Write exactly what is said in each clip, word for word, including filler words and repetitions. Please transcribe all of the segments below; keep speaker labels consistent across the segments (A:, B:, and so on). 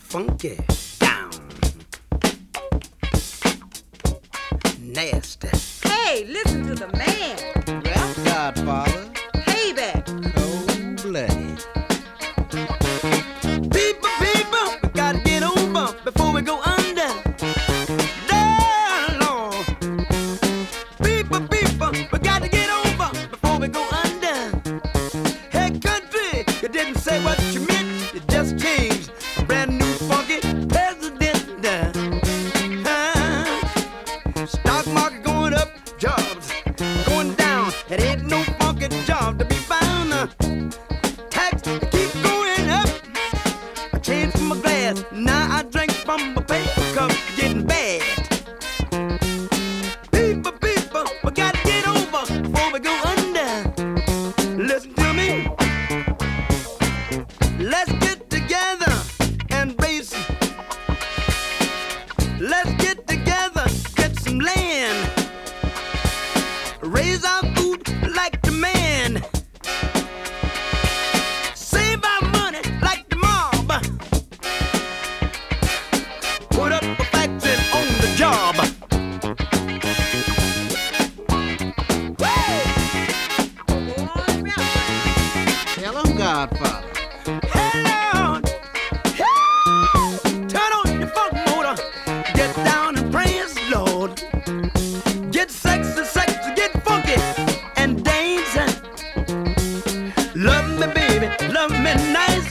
A: funky, down, nasty.
B: Hey, listen to the man.
A: Rap Godfather.
B: Payback.
A: Cold-blooded. People, people, we gotta get over before we go under. Down, Lord. People, people, we gotta get over before we go under. Hey, country, you didn't say what you meant, you just changed. A brand new funky president. Uh, stock market going up, jobs going down. It ain't no funky job to be found. Uh, tax keep going up. I changed from my glass, now I drink from my paper cup. Getting bad. People, people, we gotta get over before we go under. Listen to me. Let's get together and raise. Let's get together, get some land. Raise our food like the man. Save our money like the mob. Put up a factory on the job.
C: Tell 'em, Godfather.
A: Hello. Turn on your funk motor. Get down and praise the Lord. Get sexy, sexy, get funky and dance. Love me, baby, love me nice.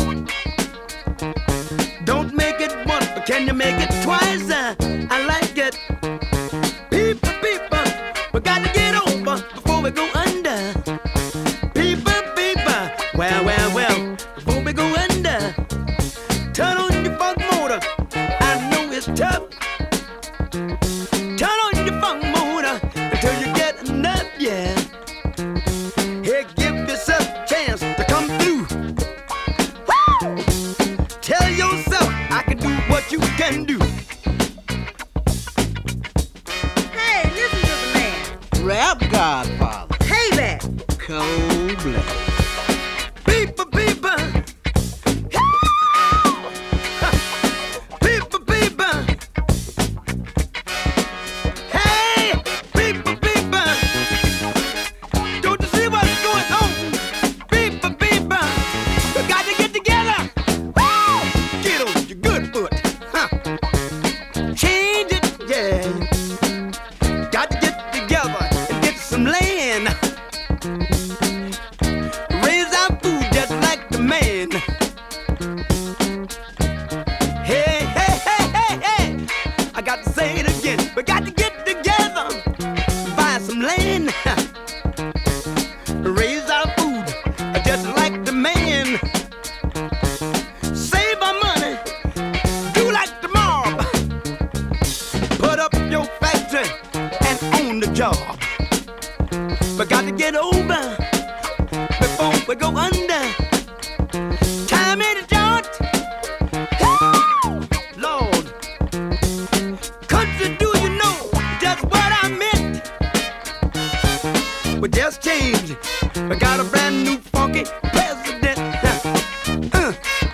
A: Don't make it once, but can you make it twice? I like it. People, people, we got to get over before we go under. People, people, well, well, well, before we go under. Turn on your funk motor. I know it's tough. Turn on your funk motor until you get enough, yeah. Hey, give yourself a chance to come through. Woo! Tell yourself I can do what you can do.
B: Hey, listen to the man.
C: Rap Godfather.
B: Payback.
C: Cold-blooded.
A: People, people. People, people. Hey, people, people. Don't you see what's going on? People, people. We got to get together. Woo! Get on your good foot. Huh. Change it, yeah. Got to get together and get some land. Raise our food just like the man. Hey, hey, hey, hey, hey. I got to say it again. We got to get together, buy some land. Raise our food just like the man. Save our money, do like the mob. Put up your factory and own the job. We got to get over before we go under. Time in the joint. Lord. Country, do you know just what I meant? We just changed. We got a brand new funky president. Uh.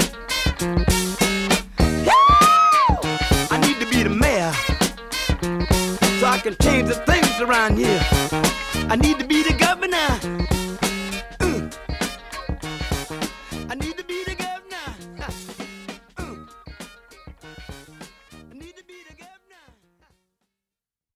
A: I need to be the mayor so I can change the things around here. I need to